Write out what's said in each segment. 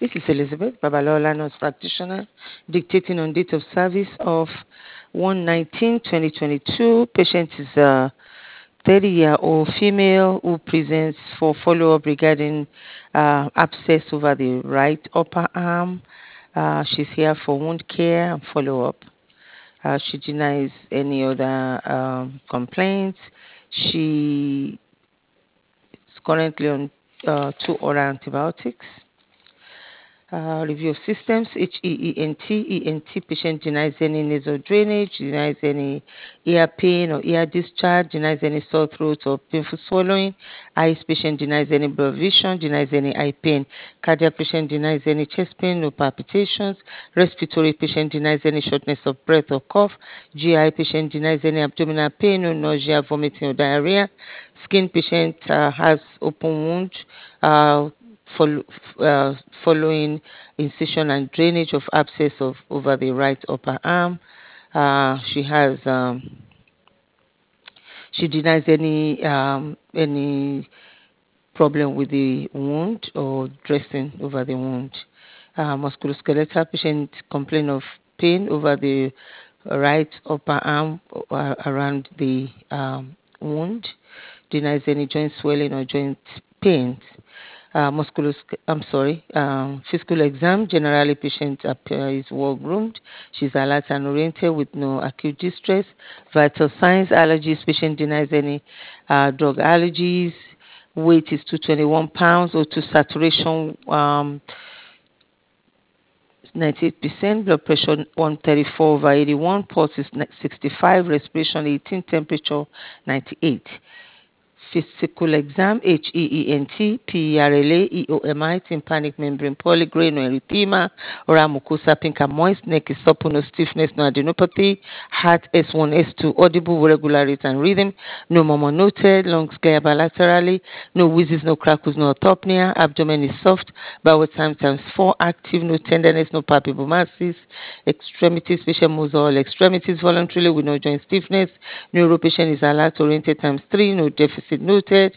This is Elizabeth Babalola, nurse practitioner, dictating on date of service of 1/19/2022. Patient is a 30-year-old female who presents for follow-up regarding abscess over the right upper arm. She's here for wound care and follow-up. She denies any other complaints. She is currently on 2 oral antibiotics. Review of systems, HEENT patient denies any nasal drainage, denies any ear pain or ear discharge, denies any sore throat or painful swallowing. Eyes patient denies any blurred vision, denies any eye pain. Cardiac patient denies any chest pain, no palpitations. Respiratory patient denies any shortness of breath or cough. GI patient denies any abdominal pain, no nausea, vomiting or diarrhea. Skin patient has open wound. Following incision and drainage of abscess of over the right upper arm. She has she denies any problem with the wound or dressing over the wound. Musculoskeletal patient complain of pain over the right upper arm around the wound. Denies any joint swelling or joint pains. Physical exam. Generally, patient is well groomed. She's alert and oriented with no acute distress. Vital signs, allergies. Patient denies any drug allergies. Weight is 221 pounds. O2 saturation 98%. Blood pressure 134/81. Pulse is 65. Respiration 18. Temperature 98. Physical exam, HEENT, PERLA, EOMI, tympanic membrane polygrade, no erythema, oral mucosa pink and moist, neck is supple, no stiffness, no adenopathy, heart S1, S2, audible, regular rate and rhythm, no murmur noted, lungs clear bilaterally, no wheezes, no crackles, no orthopnea, abdomen is soft, bowel time times 4, active, no tenderness, no palpable masses, extremities, patient moves all extremities voluntarily with no joint stiffness, neuro patient is alert, oriented times 3, no deficit noted.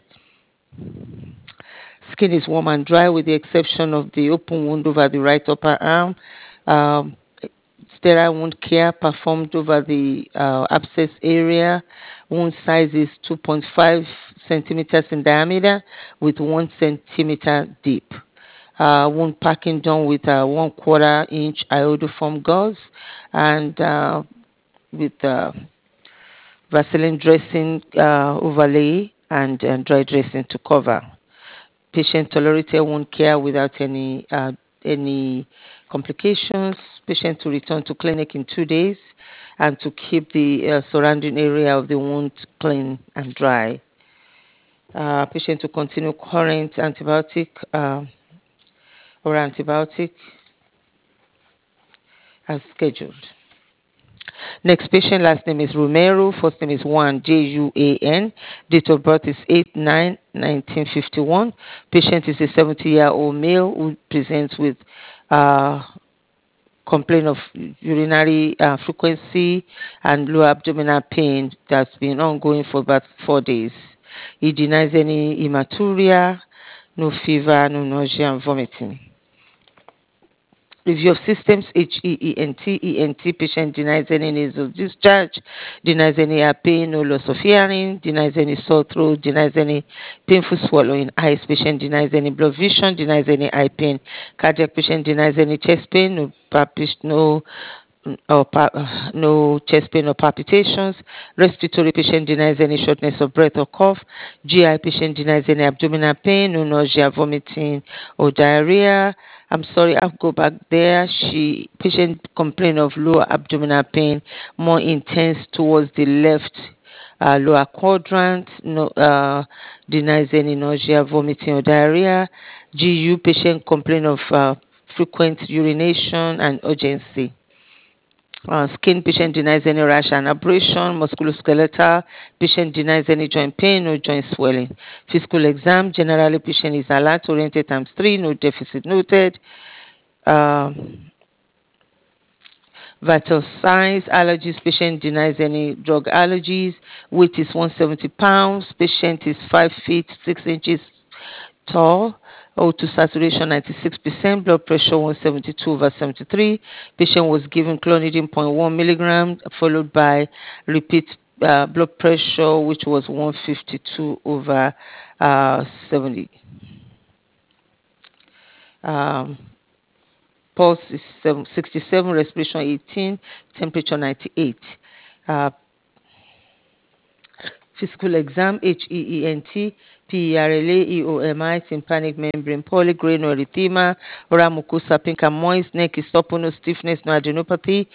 Skin is warm and dry with the exception of the open wound over the right upper arm. Um, Sterile wound care performed over the abscess area. Wound size is 2.5 centimeters in diameter with 1 centimeter deep. Wound packing done with 1/4 inch iodoform gauze and with Vaseline dressing overlay and dry dressing to cover. Patient tolerated wound care without any complications. Patient to return to clinic in 2 days and to keep the surrounding area of the wound clean and dry. Patient to continue current antibiotic or antibiotic as scheduled. Next patient, last name is Romero, first name is Juan, Juan. Date of birth is 8/9/1951. Patient is a 70-year-old male who presents with uh, complaint of urinary frequency and low abdominal pain that's been ongoing for about 4 days. He denies any hematuria, no fever, no nausea and vomiting. Review of systems, HEENT patient denies any nasal discharge, denies any ear pain, no loss of hearing, denies any sore throat, denies any painful swallowing. Eyes patient denies any blood vision, denies any eye pain. Cardiac patient denies any chest pain, no chest pain or palpitations. Respiratory patient denies any shortness of breath or cough. GI patient denies any abdominal pain, no nausea, vomiting or diarrhea. I'm sorry, I'll go back there. Patient complained of lower abdominal pain, more intense towards the left lower quadrant, no, denies any nausea, vomiting or diarrhea. GU patient complain of frequent urination and urgency. Skin patient denies any rash and abrasion. Musculoskeletal patient denies any joint pain or joint swelling. Physical exam, generally patient is alert, oriented times 3, no deficit noted. Vital signs, allergies, patient denies any drug allergies. Weight is 170 pounds. Patient is 5 feet 6 inches tall. O2 saturation 96%, blood pressure 172/73. Patient was given clonidine 0.1 milligram, followed by repeat blood pressure, which was 152/70. Um, pulse is 67, respiration 18, temperature 98. Uh, Physical exam: HEENT, PERLA, EOMI, tympanic membrane poly, grain erythema, oral mucosa pink and moist, neck is supple, no stiffness, no adenopathy.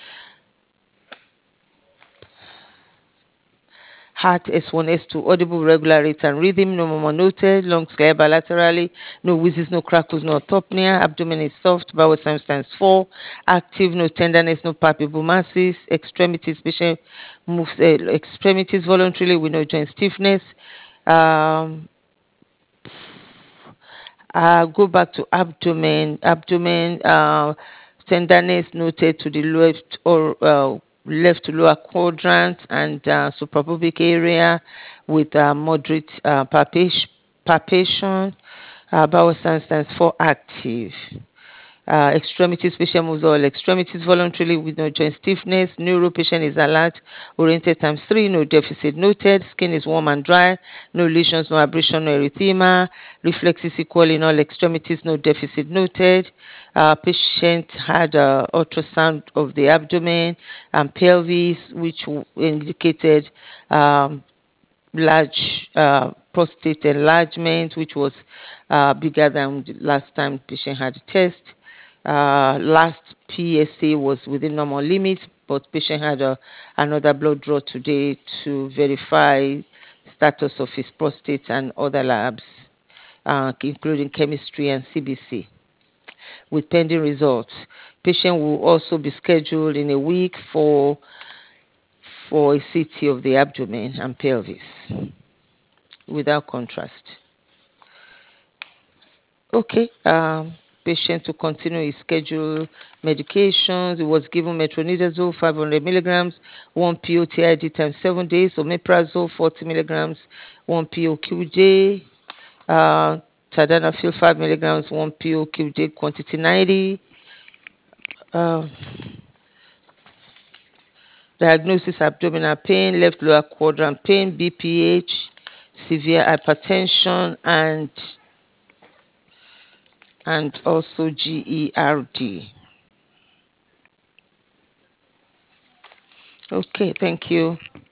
Heart S1, S2, audible, regular rate and rhythm, no murmur noted, lungs clear bilaterally, no wheezes, no crackles, no autopnea, abdomen is soft, bowel signs times 4, active, no tenderness, no palpable masses, extremities, patient moves extremities voluntarily with no joint stiffness. Um, go back to abdomen. Abdomen tenderness noted to the left lower quadrant and suprapubic area with moderate palpation. Bowel signs for active. Extremities, patient moves all extremities voluntarily with no joint stiffness. Neuro patient is alert, oriented times 3, no deficit noted. Skin is warm and dry, no lesions, no abrasion, no erythema. Reflex is equal in all extremities, no deficit noted. Patient had ultrasound of the abdomen and pelvis, which indicated large prostate enlargement, which was bigger than the last time patient had a test. Last PSA was within normal limits, but patient had another blood draw today to verify status of his prostate and other labs, including chemistry and CBC, with pending results. Patient will also be scheduled in a week for a CT of the abdomen and pelvis without contrast. Okay. Patient to continue his schedule medications. He was given metronidazole 500 milligrams, 1 PO TID times 7 days, omeprazole 40 milligrams, 1 PO QD, tadalafil 5 milligrams, 1 PO QD, quantity 90. Uh, Diagnosis: abdominal pain, left lower quadrant pain, BPH, severe hypertension, and also GERD. Okay, thank you.